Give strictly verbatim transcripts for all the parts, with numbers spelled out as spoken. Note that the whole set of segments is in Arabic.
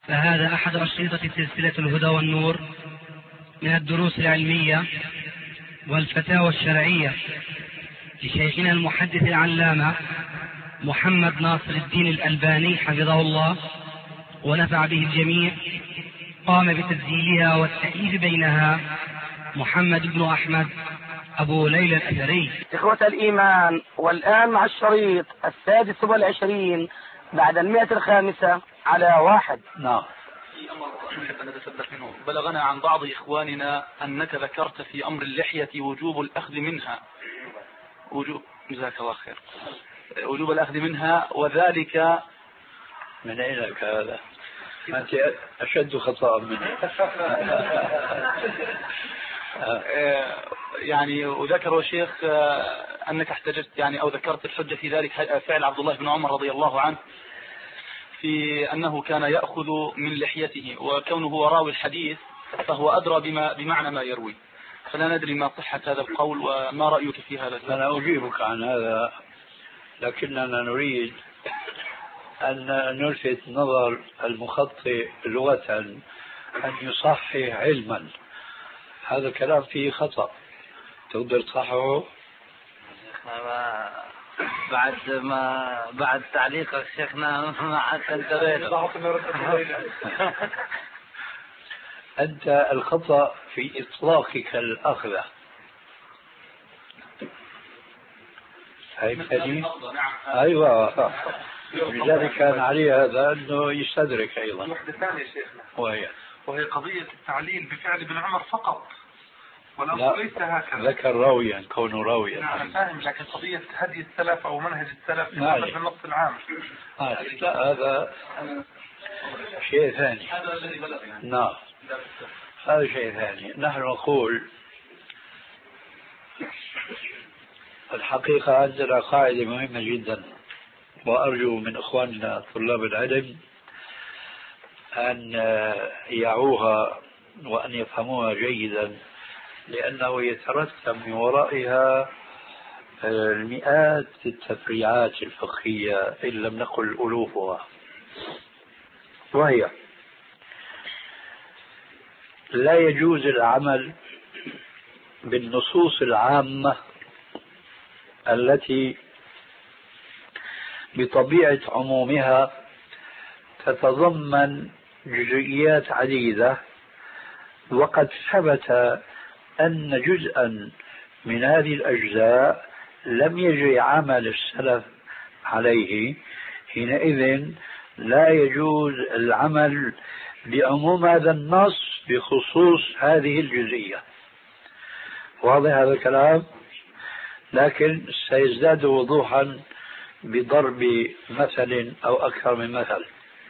فهذا أحد أشرطة سلسلة الهدى والنور من الدروس العلمية والفتاوى الشرعية لشيخنا المحدث العلامة محمد ناصر الدين الألباني حفظه الله ونفع به الجميع. قام بتسجيلها والتأليف بينها محمد بن أحمد أبو ليلى الأثري. إخوة الإيمان، والآن مع الشريط السادس والعشرين بعد المئة الخامسة على واحد. نعم. في أمر نحب أن نتثبت منه. بلغنا عن بعض إخواننا أنك ذكرت في أمر اللحية وجوب الأخذ منها وجوب جزاك الله خير وجوب الأخذ منها، وذلك من أين لك هذا؟ أنت أشد خطأ منه. يعني وذكر الشيخ أنك احتجت يعني أو ذكرت الحجة في ذلك فعل عبد الله بن عمر رضي الله عنه في أنه كان يأخذ من لحيته، وكونه هو راوي الحديث فهو أدرى بما بمعنى ما يروي، فلا ندري ما صحة هذا القول وما رأيك في هذا. أنا أجيبك عن هذا، لكننا نريد أن نلفت نظر المخطئ لغة أن يصحح علما. هذا الكلام فيه خطأ، تقدر تصححه؟ بعد ما بعد تعليقك شيخنا ما عاد انتبهت. أنت الخطأ في إطلاقك الأخذة. فهمتني؟ أيوة، لذلك كان عليه هذا أنه يستدرك أيضا. وحدة ثانية شيخنا وهي وهي قضية التعليل بفعل ابن عمر فقط، والأمر ليس هكذا. ذكر راويا كونه راويا. نعم فاهم، لكن قضية هدي السلف أو منهج السلف في نعم. النص العام. آه. لا، هذا شيء ثاني. نعم، هذا شيء ثاني. نحن نقول الحقيقة عندنا قاعدة مهمة جدا، وأرجو من إخواننا طلاب العلم أن يعوها وأن يفهموها جيدا، لأنه يترتب من ورائها المئات التفريعات الفقهية إن لم نقل ألوفها. وهي لا يجوز العمل بالنصوص العامة التي بطبيعة عمومها تتضمن جزئيات عديدة، وقد ثبت أن جزءا من هذه الأجزاء لم يجري عمل السلف عليه. حينئذ لا يجوز العمل بعموم هذا النص بخصوص هذه الجزئية. واضح هذا الكلام؟ لكن سيزداد وضوحا بضرب مثل أو أكثر من مثل.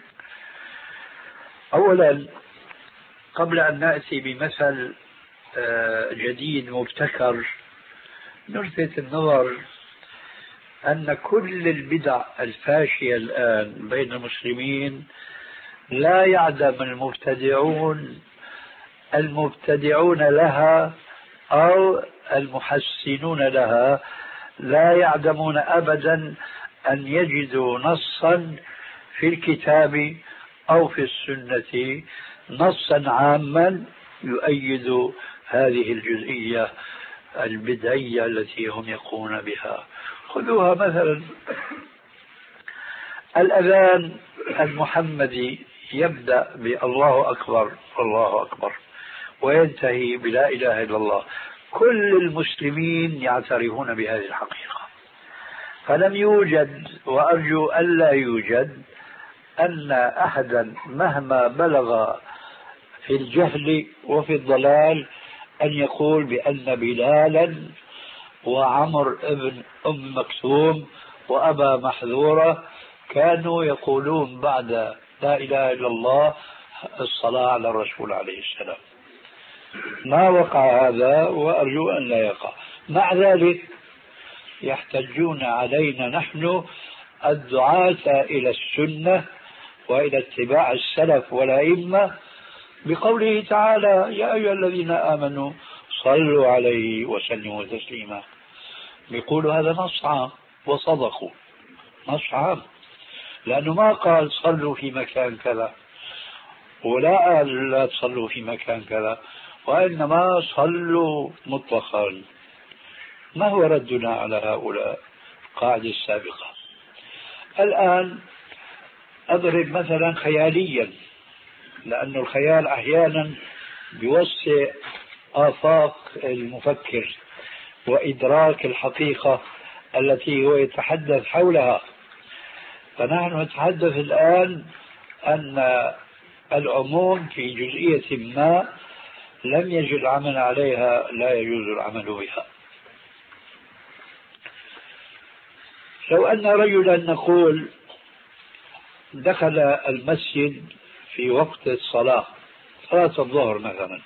أولا، قبل أن نأتي بمثل جديد مبتكر، نلفت النظر أن كل البدع الفاشية الآن بين المسلمين لا يعدم المبتدعون المبتدعون لها أو المحسنون لها، لا يعدمون أبدا أن يجدوا نصا في الكتاب أو في السنة نصا عاما يؤيد هذه الجزئية البدعية التي هم يقومون بها. خذوها مثلا الأذان المحمدي يبدأ بالله أكبر الله أكبر وينتهي بلا إله إلا الله. كل المسلمين يعترفون بهذه الحقيقة، فلم يوجد وأرجو ألا يوجد أن أحدا مهما بلغ في الجهل وفي الضلال أن يقول بأن بلالا وعمر ابن أم مكتوم وأبا محذورة كانوا يقولون بعد لا إله إلا الله الصلاة على الرسول عليه السلام. ما وقع هذا وأرجو أن لا يقع. مع ذلك يحتجون علينا نحن الدعاة إلى السنة وإلى اتباع السلف والأئمة بقوله تعالى يا أيها الذين آمنوا صلوا عليه وسلموا تسليما. بيقولوا هذا نص عام وصدقوا، نص عام، لأنه ما قال صلوا في مكان كذا ولا قال لا تصلوا في مكان كذا، وإنما صلوا مطلقا. ما هو ردنا على هؤلاء؟ القاعدة السابقة. الآن أضرب مثلا خياليا، لأن الخيال أحيانا بيوسع آفاق المفكر وإدراك الحقيقة التي هو يتحدث حولها. فنحن نتحدث الآن أن العموم في جزئية ما لم يجد العمل عليها لا يجوز العمل بها. لو أن رجلا نقول دخل المسجد في وقت الصلاة، صلاة الظهر مثلا،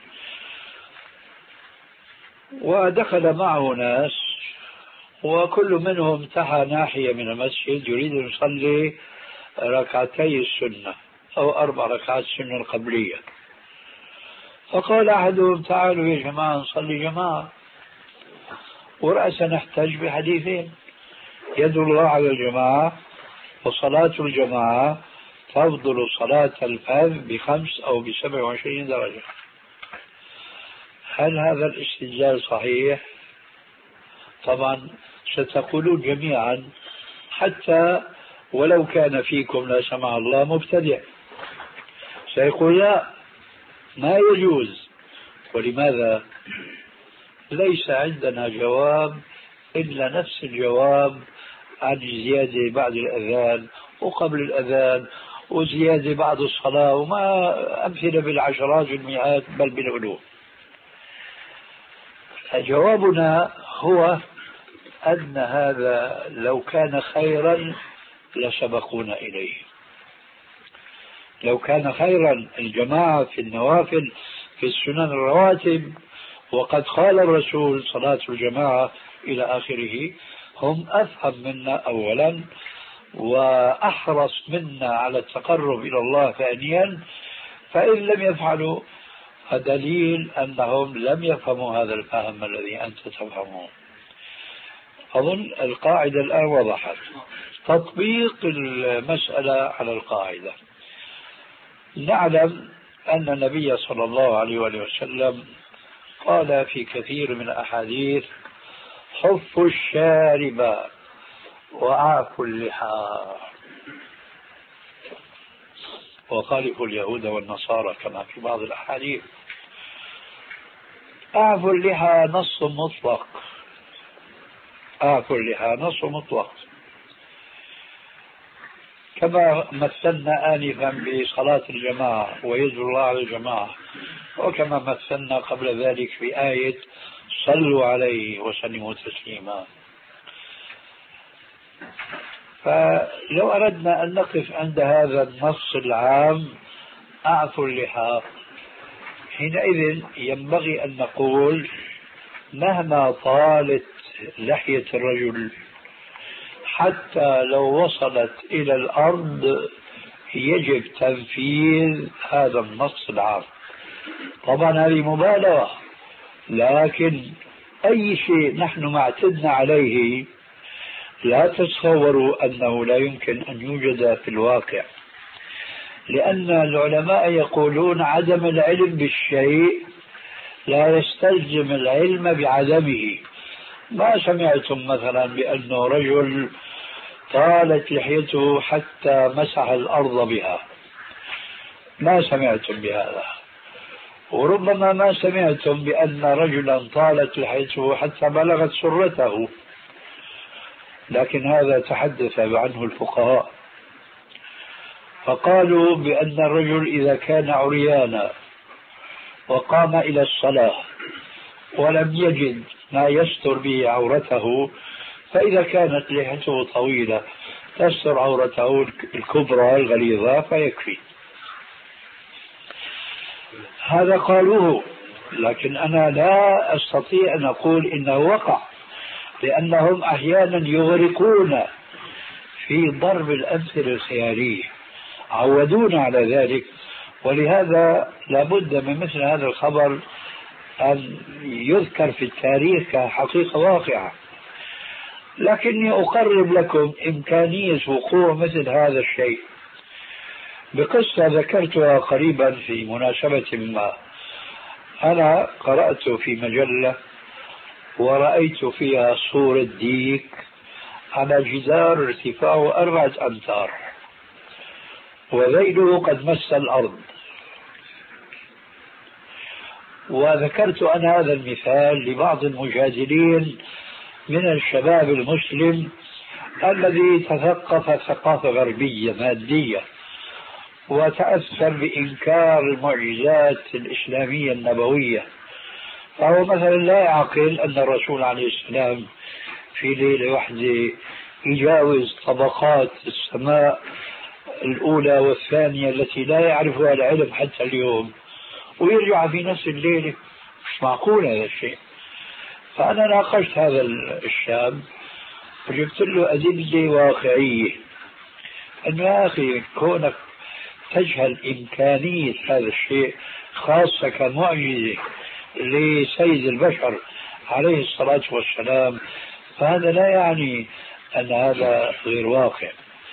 ودخل معه ناس وكل منهم انتهى ناحية من المسجد يريد أن يصلي ركعتي السنة أو أربع ركعات السنة القبلية، فقال أحدهم تعالوا يا جماعة نصلي جماعة، ورأسا نحتاج بحديثين: يد الله على الجماعة، وصلاة الجماعة تفضل صلاة الفذ بخمس أو بسبع وعشرين درجة. هل هذا الاستدلال صحيح؟ طبعا ستقولون جميعا حتى ولو كان فيكم لا سمح الله مبتدع سيقول لا ما يجوز. ولماذا؟ ليس عندنا جواب إلا نفس الجواب عن زيادة بعد الأذان وقبل الأذان وزيادة بعد الصلاة، وما أمثلة بالعشرات والمئات بل بالألوف. جوابنا هو أن هذا لو كان خيرا لسبقونا إليه. لو كان خيرا الجماعة في النوافل في السنن الرواتب، وقد قال الرسول صلاة الجماعة إلى آخره، هم أفهم منا أولا وأحرص منا على التقرب إلى الله ثانيا، فإن لم يفعلوا فدليل أنهم لم يفهموا هذا الفهم الذي أنت تفهمه. أظن القاعدة الآن وضحت. تطبيق المسألة على القاعدة: نعلم أن النبي صلى الله عليه وسلم قال في كثير من الأحاديث: حفوا الشارب وأعفوا اللحى وخالفوا اليهود والنصارى كما في بعض الأحاديث. أعفوا اللحى نص مطلق، أعفوا اللحى نص مطلق، كما مثلنا آنفا بصلاة الجماعة ويد الله على الجماعة، وكما مثلنا قبل ذلك في آية صلوا عليه وسلموا تسليما. فلو أردنا أن نقف عند هذا النص العام أعفوا اللحى، حينئذ ينبغي أن نقول مهما طالت لحية الرجل حتى لو وصلت إلى الأرض يجب تنفيذ هذا النص العام. طبعا هذه مبالغة، لكن أي شيء نحن ما اعتدنا عليه لا تتصوروا أنه لا يمكن أن يوجد في الواقع، لأن العلماء يقولون عدم العلم بالشيء لا يستلزم العلم بعدمه. ما سمعتم مثلا بأنه رجل طالت لحيته حتى مسح الأرض بها، ما سمعتم بهذا. وربما ما سمعتم بأن رجلا طالت لحيته حتى بلغت سرته، لكن هذا تحدث عنه الفقهاء، فقالوا بأن الرجل إذا كان عريانا وقام إلى الصلاة ولم يجد ما يستر به عورته، فإذا كانت لحيته طويلة تستر عورته الكبرى الغليظة فيكفي. هذا قالوه، لكن أنا لا أستطيع أن أقول إنه وقع، لأنهم أحيانا يغرقون في ضرب الأمثلة الخيالية، عودونا على ذلك. ولهذا لابد من مثل هذا الخبر أن يذكر في التاريخ كحقيقة واقعة. لكني أقرب لكم إمكانية وقوع مثل هذا الشيء، بقصة ذكرتها قريبا في مناسبة ما. أنا قرأت في مجلة ورأيت فيها صورة ديك على جدار ارتفاعه أربعة أمتار وذيله قد مس الأرض. وذكرت أنا هذا المثال لبعض المجادلين من الشباب المسلم الذي تثقف ثقافة غربية مادية وتأثر بإنكار المعجزات الإسلامية النبوية، فهو مثلا لا يعقل أن الرسول عليه السلام في ليلة واحدة يجاوز طبقات السماء الأولى والثانية التي لا يعرفها العلم حتى اليوم ويرجع في نفس الليلة. مش معقول هذا الشيء. فأنا ناقشت هذا الشاب وجبت له أدلة واقعية أنه يا أخي كونك تجهل إمكانية هذا الشيء خاصة كمعجزة لسيد البشر عليه الصلاة والسلام، فهذا لا يعني أن هذا غير واقع.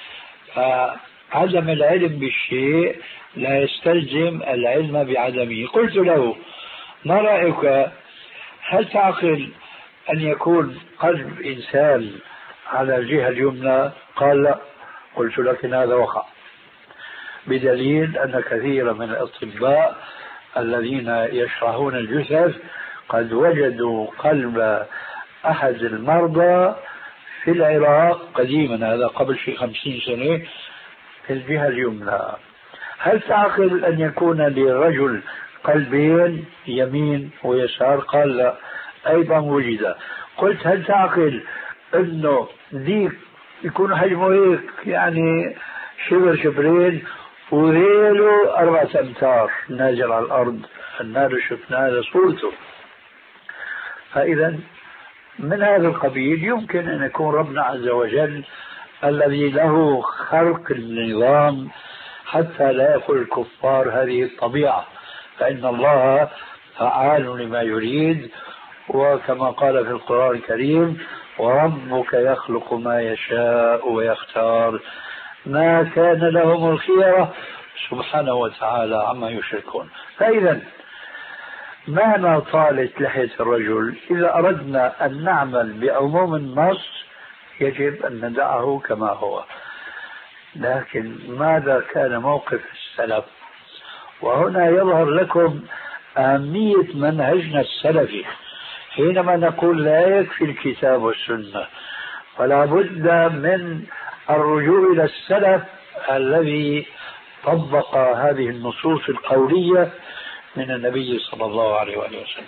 فعدم العلم بالشيء لا يستلزم العلم بعدمه. قلت له ما رأيك، هل تعقل أن يكون قلب إنسان على الجهة اليمنى؟ قال لا. قلت لكن هذا وقع، بدليل أن كثير من الأطباء الذين يشرحون الجثث قد وجدوا قلب أحد المرضى في العراق قديما، هذا قبل شيء خمسين سنة، في الجهة اليمنى. هل تعقل أن يكون للرجل قلبين يمين ويسار؟ قال لا، أيضا وجد. قلت هل تعقل أنه ديك يكون حجمه هيك يعني شبر شبرين وذيله أربعة أمتار نازل على الأرض؟ النار شفنا هذا صورته. فإذا من هذا القبيل يمكن أن يكون ربنا عز وجل الذي له خلق النظام حتى لا يقول الكفار هذه الطبيعة، فإن الله فعال لما يريد، وكما قال في القرآن الكريم وربك يخلق ما يشاء ويختار ما كان لهم الخيرة سبحانه وتعالى عما يشركون. فإذا معنى طالة لحية الرجل إذا أردنا أن نعمل بعموم النص يجب أن ندعه كما هو، لكن ماذا كان موقف السلف؟ وهنا يظهر لكم أهمية منهجنا السلفي حينما نقول لا يكفي الكتاب والسنة، فلا بد من الرجوع إلى السلف الذي طبق هذه النصوص القولية من النبي صلى الله عليه وآله وسلم.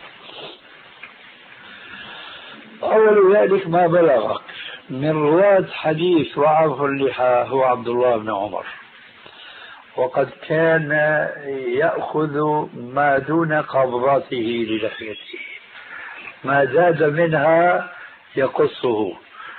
أول ذلك ما بلغك من رواة حديث وعرف اللحى هو عبد الله بن عمر، وقد كان يأخذ ما دون قبضته للحيته، ما زاد منها يقصه،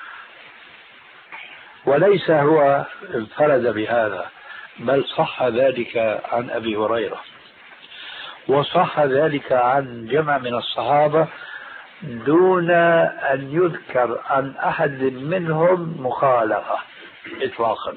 وليس هو انفرد بهذا، بل صح ذلك عن أبي هريرة، وصح ذلك عن جمع من الصحابة دون أن يذكر عن أحد منهم مخالفة إطلاقا.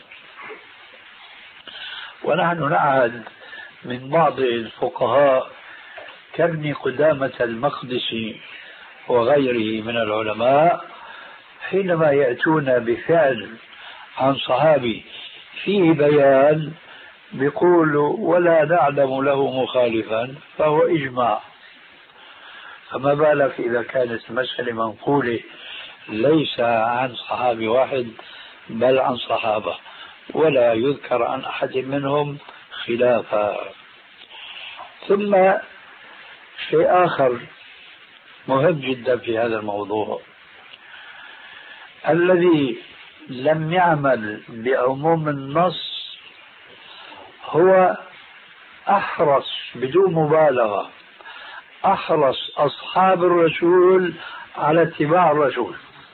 ونحن نعهد من بعض الفقهاء كابن قدامة المقدسي وغيره من العلماء حينما يأتون بفعل عن صحابي فيه بيان بيقولوا ولا نعلم له مخالفا فهو إجماع، فما بالك إذا كانت مسألة منقولة ليس عن صحابي واحد بل عن صحابة ولا يذكر عن أحد منهم خلافا. ثم شيء آخر مهم جدا في هذا الموضوع، الذي لم يعمل بعموم النص هو أحرص بدون مبالغة أحرص أصحاب الرسول على اتباع الرسول،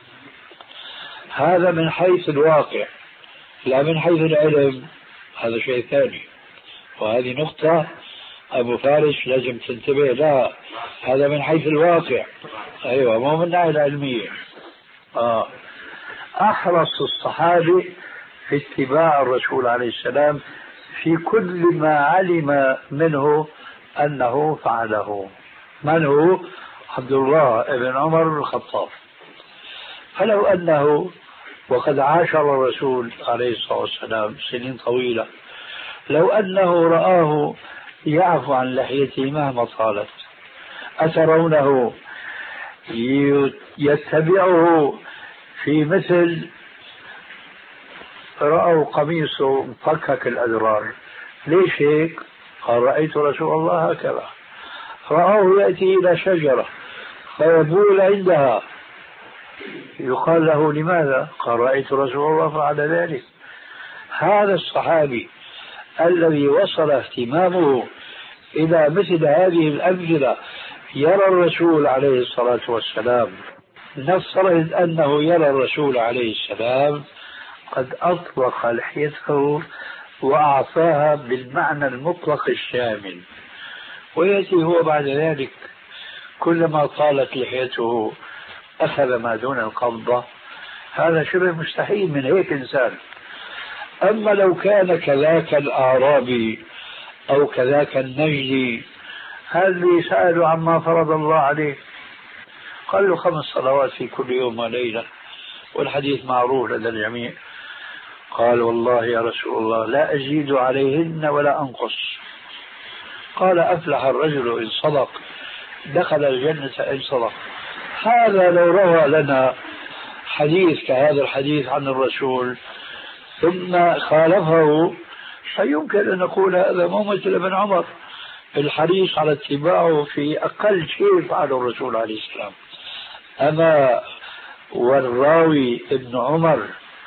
هذا من حيث الواقع، لا من حيث العلم، هذا شيء ثاني، وهذه نقطة أبو فارس لازم تنتبه لها، هذا من حيث الواقع، أيوة مو من الناحية العلمية. آه. أحرص الصحابة في اتباع الرسول عليه السلام في كل ما علم منه أنه فعله. من هو؟ عبد الله بن عمر بن الخطاب. فلو أنه وقد عاشر الرسول عليه الصلاة والسلام سنين طويلة، لو أنه رآه يعفو عن لحيته مهما طالت، أترونه يتبعه في مثل رأوا قميصه مفكك الأذرار؟ ليش هيك؟ قال رأيت رسول الله هكذا. رآه يأتي إلى شجرة فيبول عندها، يقال له لماذا؟ قال رأيت رسول الله فعل ذلك. هذا الصحابي الذي وصل اهتمامه إلى مثل هذه الأمثلة يرى الرسول عليه الصلاة والسلام، نفترض أنه يرى الرسول عليه السلام قد أطلق لحيته وأعطاها بالمعنى المطلق الشامل، ويأتي هو بعد ذلك كلما طالت لحيته أخذ ما دون القبضة. هذا شبه مستحيل من هيك إنسان. أما لو كان كذاك الأعرابي أو كذاك النجدي هذا سألوا عما فرض الله عليه، قال له خمس صلوات في كل يوم وليلة، والحديث معروف لدى الجميع. قال والله يا رسول الله لا أزيد عليهن ولا أنقص. قال أفلح الرجل إن صدق، دخل الجنة إن صدق. هذا لو روى لنا حديث كهذا الحديث عن الرسول ثم خالفه فيمكن أن نقول هذا مو مثل ابن عمر الحريص على اتباعه في أقل شيء فعله الرسول عليه السلام. أما والراوي ابن عمر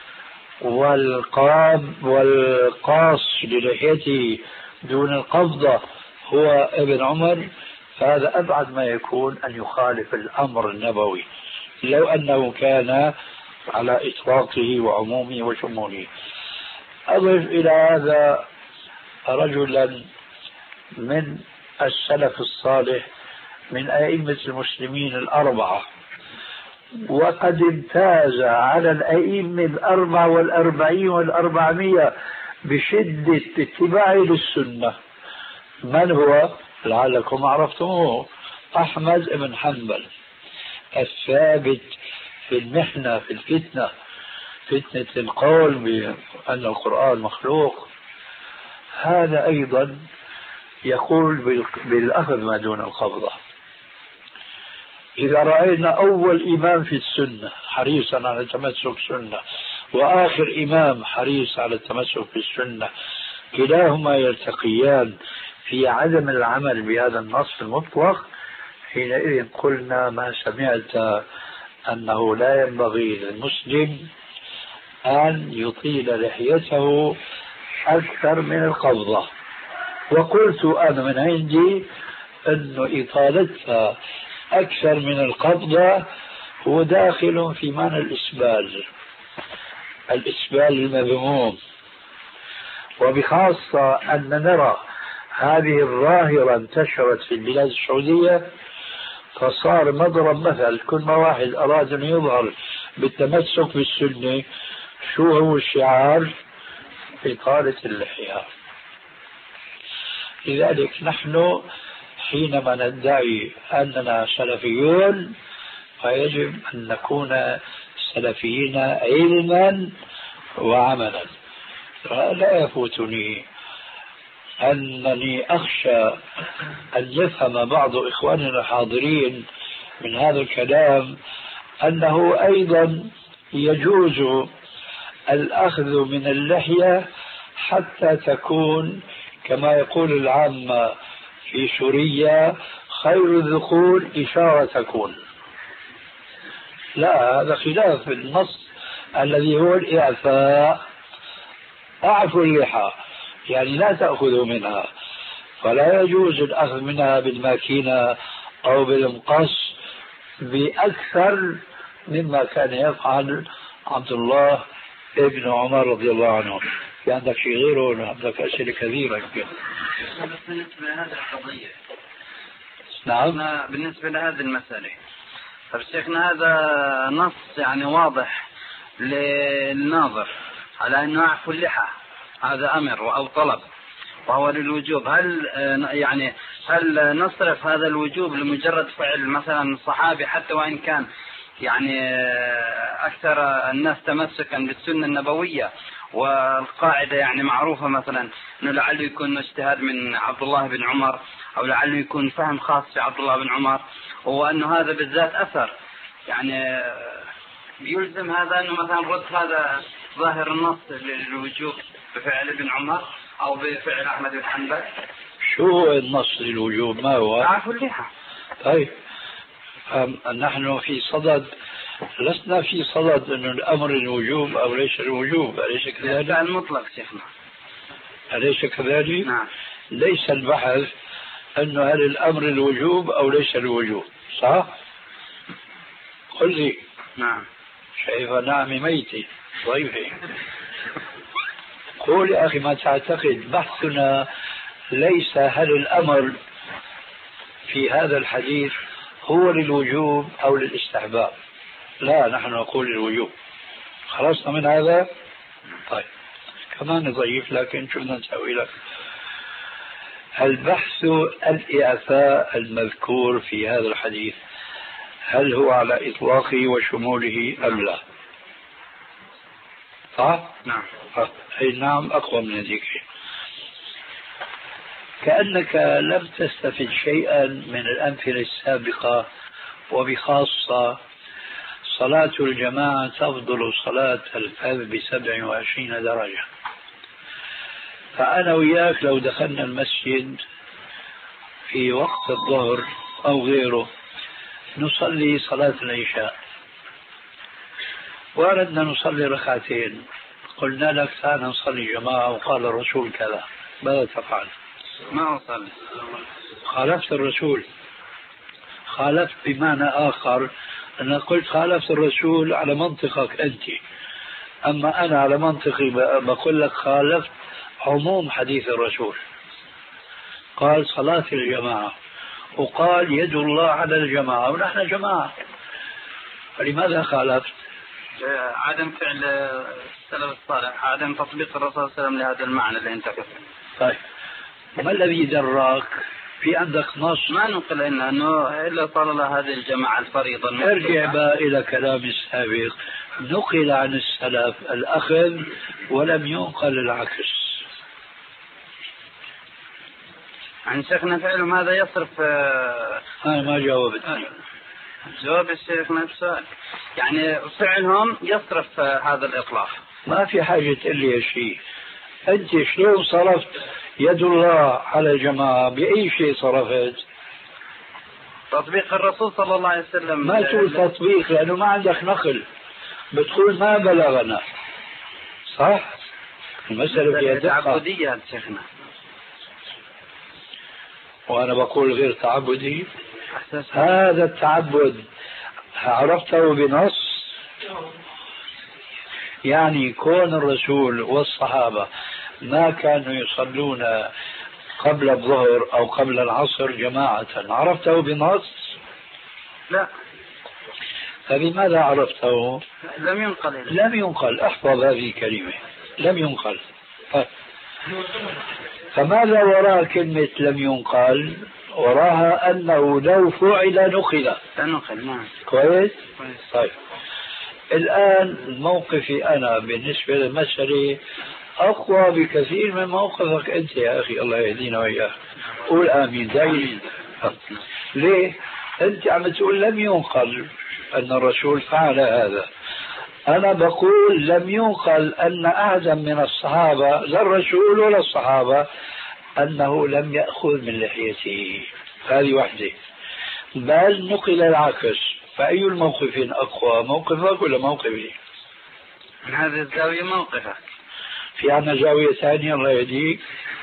والقام والقاص للحيته دون القبضة هو ابن عمر، فهذا أبعد ما يكون أن يخالف الأمر النبوي لو أنه كان على إطلاقه وعمومه وشموله. أضف إلى هذا رجلا من السلف الصالح من أئمة المسلمين الأربعة، وقد امتاز على الأئمة الأربعة والأربعين والأربعمية بشدة اتباعه للسنة. من هو؟ لعلكم عرفتموه، أحمد بن حنبل الثابت في المحنة في الفتنة، فتنة القول بأن القرآن مخلوق. هذا أيضا يقول بالأخذ ما دون القبضة. إذا رأينا أول إمام في السنة حريصا على التمسك بالسنة وآخر إمام حريص على التمسك بالسنة، كلاهما يلتقيان في عدم العمل بهذا النص المطلق، حينئذ قلنا ما سمعت أنه لا ينبغي للمسلم أن يطيل لحيته أكثر من القبضة. وقلت أنا من عندي أن إطالتها أكثر من القبضة هو داخل في معنى الإسبال، الإسبال المذموم، وبخاصة أن نرى هذه الظاهرة انتشرت في البلاد السعودية، فصار مضرب مثل كل ما واحد أراد أن يظهر بالتمسك بالسنة شو هو الشعار؟ إطالة اللحية. لذلك نحن حينما ندعي أننا سلفيون فيجب أن نكون سلفيين علما وعملا. لا يفوتني أنني أخشى أن يفهم بعض إخواننا الحاضرين من هذا الكلام أنه أيضا يجوز الأخذ من اللحية حتى تكون كما يقول العامة في سوريا خير الذكور إشارة تكون. لا، هذا خلاف النص الذي هو الإعفاء. أعفوا اللحى يعني لا تأخذوا منها، فلا يجوز الأخذ منها بالماكينة أو بالمقص بأكثر مما كان يفعل عبد الله ابن عمر رضي الله عنه. في عندك شيء غيره؟ عندك أسئلة كثيرة يمكن. بالنسبة لهذه القضية، نعم، بالنسبة لهذه المسألة، طب شيخنا هذا نص يعني واضح للناظر على أنه يعفو اللحى، هذا أمر أو طلب، وهو للوجوب، هل يعني هل نصرف هذا الوجوب لمجرد فعل مثلا الصحابي حتى وإن كان يعني أكثر الناس تمسكا بالسنة النبوية، والقاعدة يعني معروفة مثلا أنه لعله يكون اجتهاد من عبد الله بن عمر، أو لعله يكون فهم خاص في عبد الله بن عمر، وأنه هذا بالذات أثر، يعني يلزم هذا أنه مثلا رد هذا ظاهر النص للوجوب بفعل ابن عمر أو بفعل أحمد بن حنبل؟ شو هو النص للوجوب؟ ما هو؟ عفو اللحى. طيب نحن في صدد، لسنا في صدد أن الأمر الوجوب أو ليس الوجوب، أليس كذلك؟ المطلق شيخنا. أليس كذلك؟ نعم. ليس البحث أنه هل الأمر الوجوب أو ليس الوجوب، صح؟ قل لي. نعم. شايف نعم ميتي ضيفي. قول يا أخي ما تعتقد. بحثنا ليس هل الأمر في هذا الحديث هو للوجوب أو للاستحباب، لا، نحن نقول للوجوب. خلصنا من هذا؟ طيب كمان ضيف، لكن شو بدنا نسوي لك؟ البحث الإعفاء المذكور في هذا الحديث هل هو على إطلاقه وشموله أم لا؟ صح؟ نعم. أي نعم أقوى من ذلك. كأنك لم تستفد شيئا من الأمثلة السابقة، وبخاصة صلاة الجماعة تفضل صلاة الفرد بسبع وعشرين درجة. فأنا وياك لو دخلنا المسجد في وقت الظهر أو غيره نصلي صلاة العشاء وأردنا نصلي ركعتين، قلنا لك تعال نصلي جماعة وقال الرسول كذا، ماذا تفعل؟ ما أصلي. خالفت الرسول. خالفت بمعنى آخر، أنا قلت خالفت الرسول على منطقك أنت، أما أنا على منطقي بقول لك خالفت عموم حديث الرسول. قال صلاة الجماعة وقال يد الله على الجماعة ونحن جماعة، فلماذا خالفت؟ عدم فعل السلف الصالح، عدم تطبيق الرسول صلى الله عليه وسلم لهذا المعنى اللي انت قلته. طيب ما الذي دراك؟ في عندك نص؟ ما نقل إنه أنه إلا صار الله هذه الجماعة الفريضة. ارجع بقى إلى كلام السابق، نقل عن السلف الأخذ ولم ينقل العكس. عن شيخنا فعلهم هذا يصرف. أنا ما جاوبت. جواب الشيخ نفس السؤال، يعني فعلهم يصرف هذا الإطلاق. ما في حاجة تقول لي شيء. أنت شلون صرفت يد الله على الجماعة؟ بأي شيء صرفت؟ تطبيق الرسول صلى الله عليه وسلم. ما تقول تطبيق لأنه ما عندك نقل، بتقول ما بلغنا. صح؟ المسألة فيها دقة. تعبدية شيخنا. وأنا بقول غير تعبدي. هذا التعبد عرفته بنص؟ يعني كون الرسول والصحابة ما كانوا يصلون قبل الظهر أو قبل العصر جماعة، عرفته بنص؟ لا. فبماذا عرفته؟ لم ينقل. لم ينقل. احفظ هذه الكلمة، لم ينقل. فماذا وراء كلمة لم ينقل؟ وراها أنه لو فعل نقل. نقل. نعم. كويس؟ طيب الآن موقفي أنا بالنسبة للمسألة أقوى بكثير من موقفك أنت يا أخي، الله يهدينا وإياك. قول آمين دايما. ليه؟ أنت عم تقول لم ينقل أن الرسول فعل هذا، أنا بقول لم ينقل أن أحدا من الصحابة لا الرسول ولا الصحابة أنه لم يأخذ من لحيته. هذه واحدة. بل نقل العكس. فأي الموقفين أقوى، موقفك ولا موقفي؟ من هذه الزاوية موقفك. في عنا زاوية ثانية الله يهديك.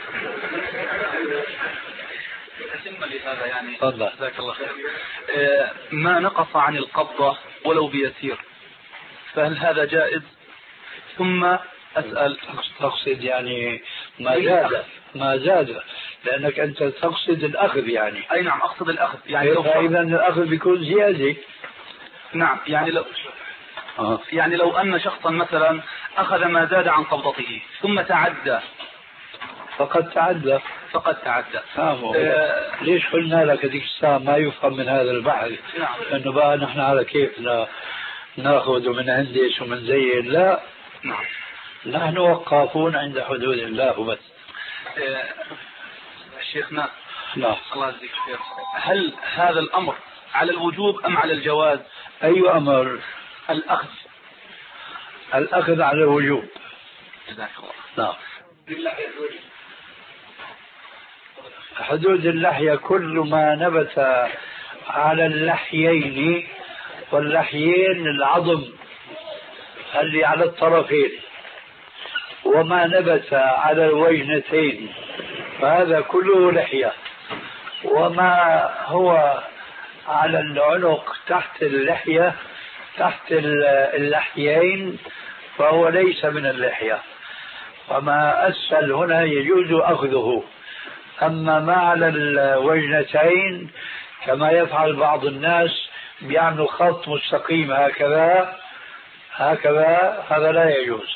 هذا يعني تفضل. جزاك الله خير. ما نقص عن القبضة ولو بيسير فهل هذا جائز؟ ثم أسأل، تقصد يعني ما زاد ما زاد لأنك أنت تقصد الأخذ يعني. أي نعم أقصد الأخذ يعني. لو إذا الأخذ بيكون زيادة. نعم يعني لو آه. يعني لو أن شخصا مثلا أخذ ما زاد عن قبضته ثم تعدى فقد تعدى فقد تعدى. نعم. آه ليش قلنا لك هذيك الساعة ما يفهم من هذا البحث؟ نعم. لأنه بقى نحن على كيفنا ناخذ ومن هندس ومن زين، لا. نعم. نحن وقافون عند حدود الله وبس. آه شيخنا لا. الله يجزيك خير، هل هذا الأمر على الوجوب أم على الجواز؟ أي أمر؟ الأخذ. الأخذ على الوجوب. جزاك الله. نعم. حدود اللحية كل ما نبت على اللحيين، واللحيين العظم اللي على الطرفين، وما نبت على الوجنتين فهذا كله لحية، وما هو على العنق تحت اللحية تحت اللحيين فهو ليس من اللحية، وما أسفل هنا يجوز أخذه. أما ما على الوجنتين كما يفعل بعض الناس بيعملوا خط مستقيم هكذا هكذا، هذا لا يجوز.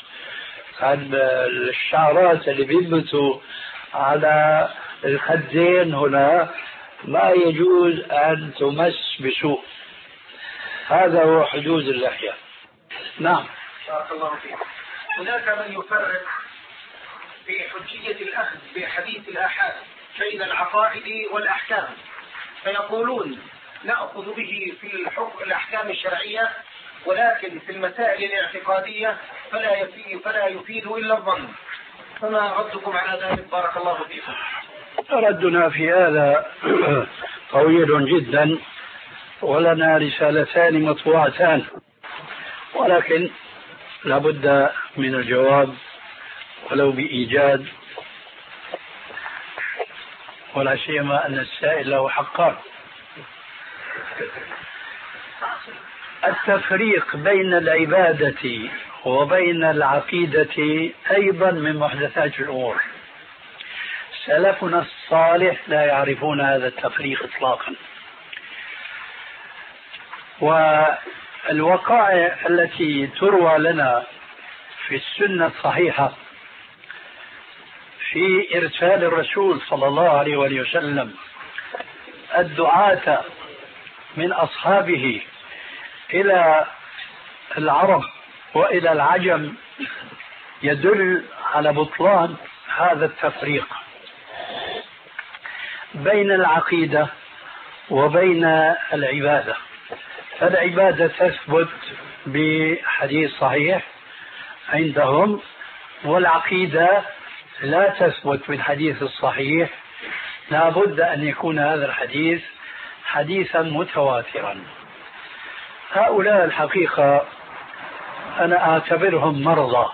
الشعرات اللي بينبتوا على الخدين هنا ما يجوز أن تمس بسوء، هذا هو حدود اللحية. نعم. بارك الله فيك. هناك من يفرق في حجية الأخذ بحديث الآحاد بين العقائد والأحكام، فيقولون نأخذ به في الحكم الأحكام الشرعية، ولكن في المسائل الاعتقادية فلا يفيد, فلا يفيد إلا الظن، فما ردكم على ذلك؟ بارك الله فيكم. ردنا في هذا طويل جدا، ولنا رسالتان مطبوعتان، ولكن لابد من الجواب ولو بإيجاد، ولا سيما أن السائل له حقان. التفريق بين العبادة وبين العقيدة أيضا من محدثات الأمور. سلفنا الصالح لا يعرفون هذا التفريق إطلاقا، والوقائع التي تروى لنا في السنة الصحيحة في إرسال الرسول صلى الله عليه وآله وسلم الدعاة من أصحابه إلى العرب وإلى العجم يدل على بطلان هذا التفريق بين العقيدة وبين العبادة. فالعبادة تثبت بحديث صحيح عندهم، والعقيدة لا تثبت بالحديث الصحيح، لا بد أن يكون هذا الحديث حديثا متواترا. هؤلاء الحقيقة أنا أعتبرهم مرضى،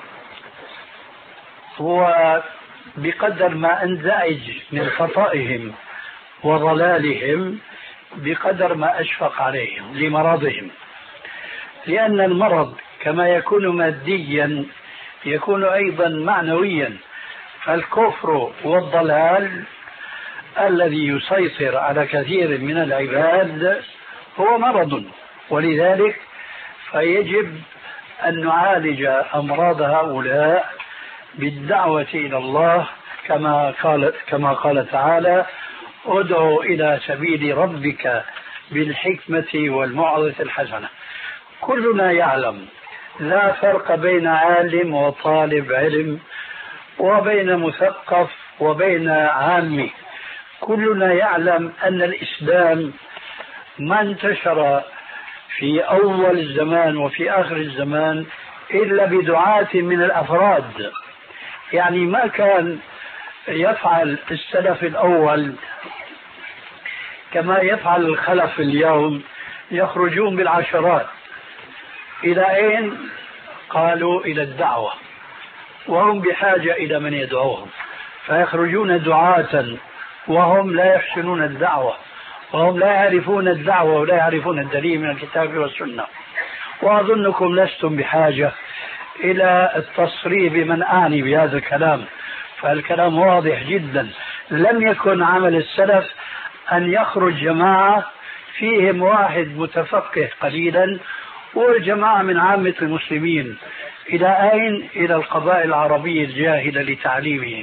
وبقدر ما أنزعج من خطئهم وضلالهم بقدر ما أشفق عليهم لمرضهم، لأن المرض كما يكون ماديا يكون أيضا معنويا. فالكفر والضلال الذي يسيطر على كثير من العباد هو مرض، ولذلك فيجب أن نعالج أمراض هؤلاء بالدعوة إلى الله، كما قال كما قال تعالى: ادعو إلى سبيل ربك بالحكمة والموعظة الحسنة. كلنا يعلم لا فرق بين عالم وطالب علم، وبين مثقف وبين عامي. كلنا يعلم أن الإسلام ما انتشر في أول الزمان وفي آخر الزمان إلا بدعاة من الأفراد، يعني ما كان يفعل السلف الأول كما يفعل الخلف اليوم، يخرجون بالعشرات. إلى أين؟ قالوا إلى الدعوة، وهم بحاجة إلى من يدعوهم، فيخرجون دعاة وهم لا يحسنون الدعوة، وهم لا يعرفون الدعوة ولا يعرفون الدليل من الكتاب والسنة. وأظنكم لستم بحاجة إلى التصريح بمن أعني بهذا الكلام، فالكلام واضح جدا. لم يكن عمل السلف أن يخرج جماعة فيهم واحد متفقه قليلا والجماعة من عامة المسلمين. إلى أين؟ إلى القبائل العربية الجاهلة لتعليمهم.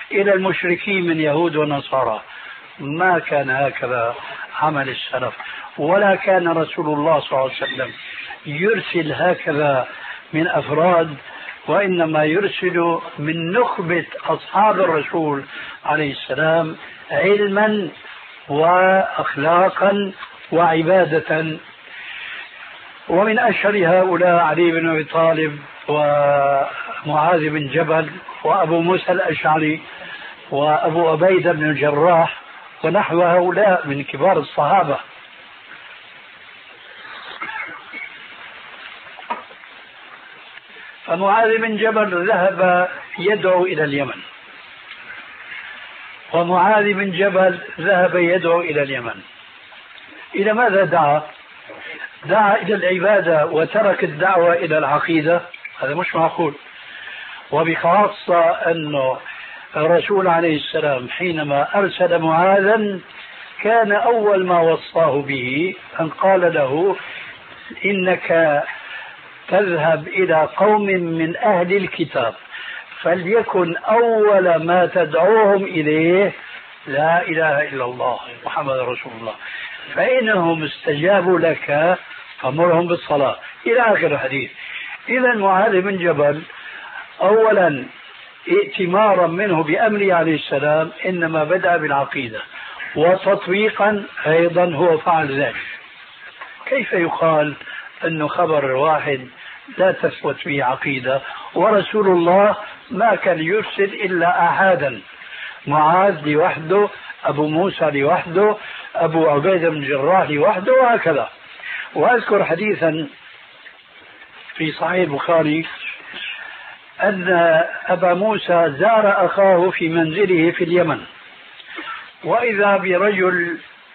إلى المشركين من يهود ونصارى. ما كان هكذا عمل السلف، ولا كان رسول الله صلى الله عليه وسلم يرسل هكذا من أفراد، وإنما يرسل من نخبة أصحاب الرسول عليه السلام علما وأخلاقا وعبادة. ومن أشهر هؤلاء علي بن أبي طالب ومعاذ بن جبل وأبو موسى الأشعري وأبو عبيدة بن الجراح ونحو هؤلاء من كبار الصحابة. فمعاذ بن جبل ذهب يدعو إلى اليمن، ومعاذ بن جبل ذهب يدعو إلى اليمن. إلى ماذا دعا؟ دعا إلى العبادة وترك الدعوة إلى العقيدة؟ هذا مش معقول. وبخاصة أنه الرسول عليه السلام حينما أرسل معاذا كان أول ما وصاه به أن قال له إنك تذهب إلى قوم من أهل الكتاب فليكن أول ما تدعوهم إليه لا إله إلا الله محمد رسول الله، فإنهم استجابوا لك فمرهم بالصلاة إلى آخر الحديث. إذا معاذ بن جبل أولا ائتمارا منه بأمره عليه السلام إنما بدأ بالعقيدة، وتطبيقا أيضا هو فعل ذلك. كيف يقال أنه خبر واحد لا تثبت فيه عقيدة، ورسول الله ما كان يرسل إلا أحدا، معاذ لوحده، أبو موسى لوحده، أبو عبيدة بن الجراح لوحده، وهكذا. وأذكر حديثا في صحيح البخاري أن أبا موسى زار أخاه في منزله في اليمن، وإذا برجل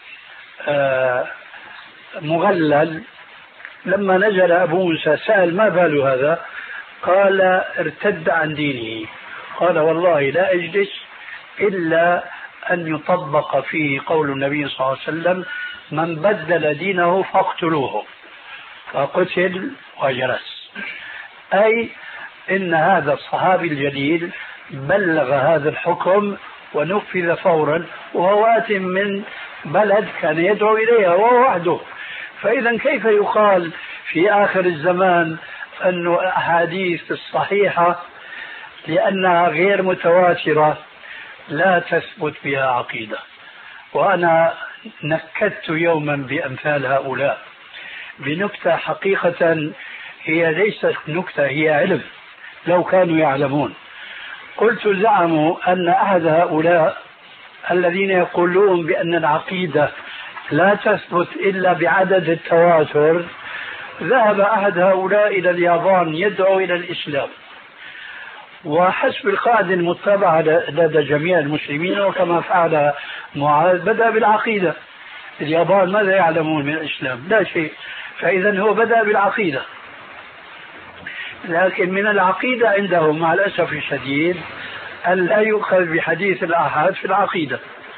مغلل. لما نزل أبو موسى سأل ما بال هذا؟ قال ارتد عن دينه. قال والله لا أجلس إلا أن يطبق فيه قول النبي صلى الله عليه وسلم من بدل دينه فاقتلوه، فقتل وجلس. أي إن هذا الصحابي الجليل بلغ هذا الحكم ونفذ فورا، وهو آت من بلد كان يدعو إليها وهو وحده. فإذا كيف يقال في آخر الزمان أن الأحاديث الصحيحة لأنها غير متواترة لا تثبت بها عقيدة؟ وأنا نكدت يوما بأمثال هؤلاء بنكتة حقيقة هي ليست نكتة، هي علم لو كانوا يعلمون. قلت زعموا أن أحد هؤلاء الذين يقولون بأن العقيدة لا تثبت إلا بعدد التواتر، ذهب أحد هؤلاء إلى اليابان يدعو إلى الإسلام، وحسب القاعدة المتبعة لدى جميع المسلمين وكما فعل معاذ بدأ بالعقيدة. اليابان ماذا يعلمون من الإسلام؟ لا شيء. فإذا هو بدأ بالعقيدة، لكن من العقيدة عندهم مع الأسف الشديد أن لا يؤخذ بحديث الآحاد في العقيدة.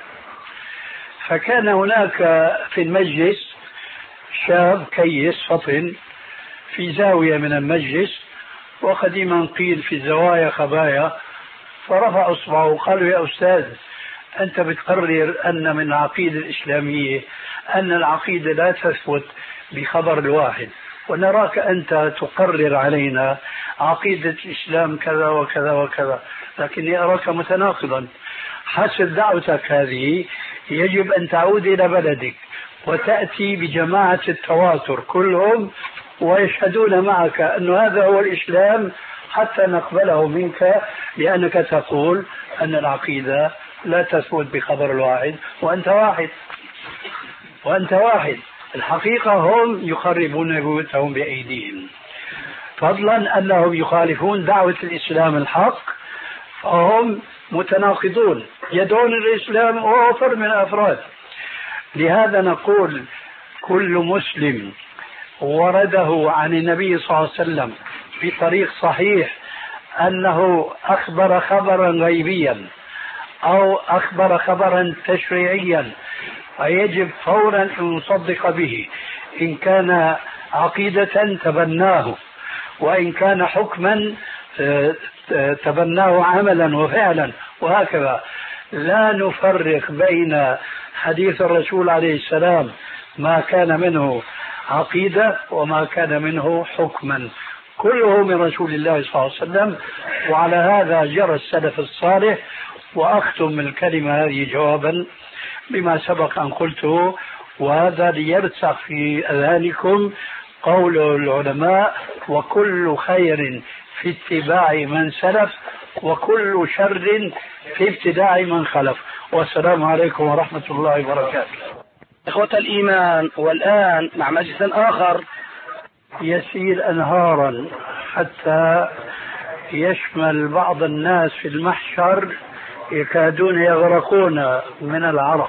فكان هناك في المجلس شاب كيس فطن في زاوية من المجلس، وقديما قيل في الزوايا خبايا، فرفع اصبعه وقال يا أستاذ أنت بتقرر أن من العقيدة الإسلامية أن العقيدة لا تثبت بخبر الواحد، ونراك أنت تقرر علينا عقيدة الإسلام كذا وكذا وكذا، لكني أراك متناقضا. حسب دعوتك هذه يجب أن تعود إلى بلدك وتأتي بجماعة التواتر كلهم ويشهدون معك أن هذا هو الإسلام حتى نقبله منك، لأنك تقول أن العقيدة لا تثبت بخبر الواحد وأنت واحد وأنت واحد. الحقيقة هم يخربون بيوتهم بأيديهم، فضلا أنهم يخالفون دعوة الإسلام الحق، فهم متناقضون يدعون الإسلام وهو فرد من الأفراد. لهذا نقول كل مسلم ورده عن النبي صلى الله عليه وسلم بطريق صحيح أنه أخبر خبرا غيبيا أو أخبر خبرا تشريعيا فيجب فورا أن نصدق به، إن كان عقيدة تبناه، وإن كان حكما تبناه عملا وفعلا وهكذا. لا نفرق بين حديث الرسول عليه السلام ما كان منه عقيدة وما كان منه حكما، كله من رسول الله صلى الله عليه وسلم. وعلى هذا جرى السلف الصالح. وأختم الكلمة هذه جوابا بما سبق أن قلته، وهذا ليرسخ في أذهانكم قول العلماء: وكل خير في اتباع من سلف وكل شر في ابتداع من خلف. والسلام عليكم ورحمة الله وبركاته. إخوة الإيمان، والآن مع مجلس آخر يسيل أنهارا حتى يشمل بعض الناس في المحشر يكادون يغرقون من العرق،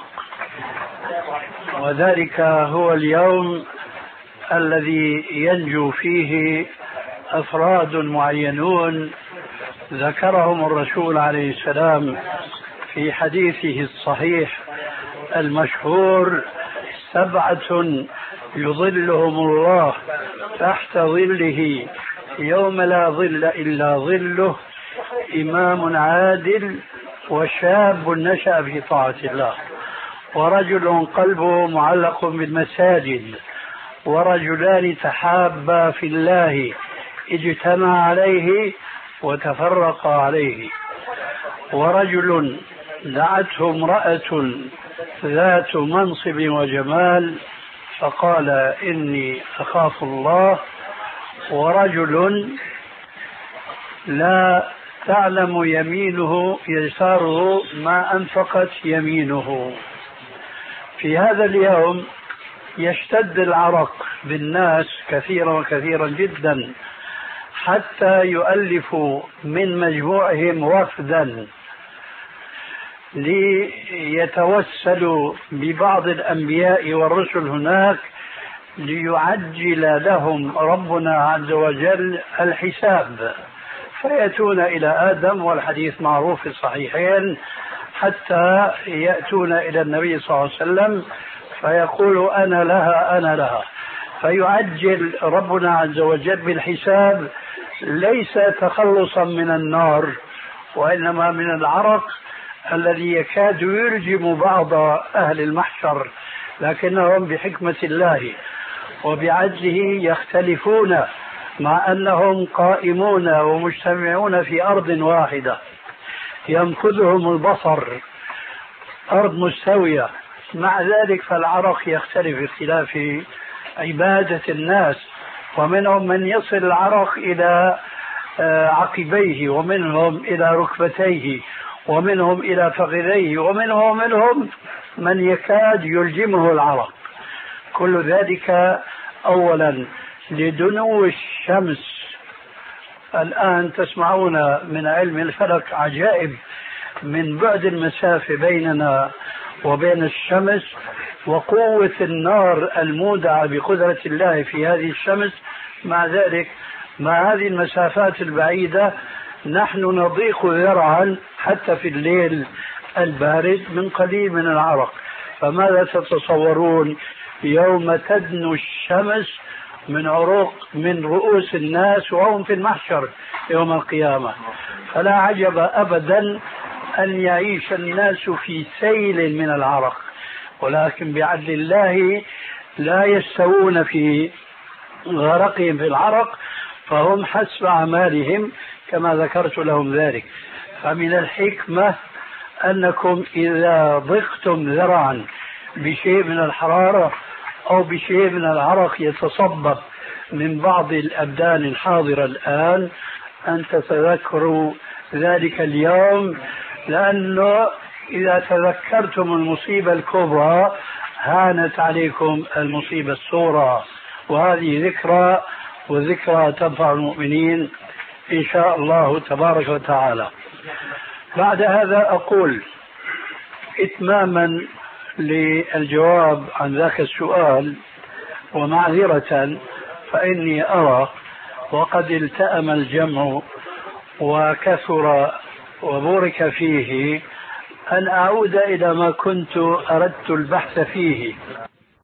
وذلك هو اليوم الذي ينجو فيه أفراد معينون ذكرهم الرسول عليه السلام في حديثه الصحيح المشهور: سبعة يظلهم الله تحت ظله يوم لا ظل إلا ظله: إمام عادل، وشاب نشأ في طاعة الله، ورجل قلبه معلق بالمساجد، ورجلان تحابا في الله اجتمع عليه وتفرقا عليه، ورجل دعته امرأة ذات منصب وجمال فقال إني أخاف الله، ورجل لا تعلم يمينه يساره ما أنفقت يمينه. في هذا اليوم يشتد العرق بالناس كثيرا وكثيرا جدا، حتى يؤلفوا من مجموعهم وفدا ليتوسلوا ببعض الأنبياء والرسل هناك ليعجل لهم ربنا عز وجل الحساب، فيأتون إلى آدم، والحديث معروف في الصحيحين، حتى يأتون إلى النبي صلى الله عليه وسلم فيقول أنا لها أنا لها، فيعجل ربنا عز وجل بالحساب، ليس تخلصا من النار وإنما من العرق الذي يكاد يلجم بعض أهل المحشر، لكنهم بحكمة الله وبعدله يختلفون مع أنهم قائمون ومجتمعون في أرض واحدة ينفذهم البصر، أرض مستوية، مع ذلك فالعرق يختلف اختلاف عبادة الناس، ومنهم من يصل العرق إلى عقبيه، ومنهم إلى ركبتيه، ومنهم إلى فخذيه، ومنهم منهم من يكاد يلجمه العرق. كل ذلك أولا لدنو الشمس. الآن تسمعون من علم الفلك عجائب من بعد المسافة بيننا وبين الشمس، وقوة النار المودعة بقدرة الله في هذه الشمس. مع ذلك مع هذه المسافات البعيدة نحن نضيق ذرعا حتى في الليل البارد من قليل من العرق. فماذا تتصورون يوم تدنو الشمس من عروق من رؤوس الناس وهم في المحشر يوم القيامة؟ فلا عجب أبدا أن يعيش الناس في سيل من العرق، ولكن بعدل الله لا يستوون في غرقهم في العرق، فهم حسب أعمالهم كما ذكرت لهم ذلك. فمن الحكمة أنكم إذا ضقتم ذرعا بشيء من الحرارة أو بشيء من العرق يتصبب من بعض الأبدان الحاضرة الآن أن تتذكروا ذلك اليوم، لأنه إذا تذكرتم المصيبة الكبرى هانت عليكم المصيبة الصغرى، وهذه ذكرى، وذكرى تنفع المؤمنين إن شاء الله تبارك وتعالى. بعد هذا أقول إتماما للجواب عن ذاك السؤال ومعذرة، فإني أرى وقد التأم الجمع وكثر وبورك فيه أن أعود إلى ما كنت أردت البحث فيه،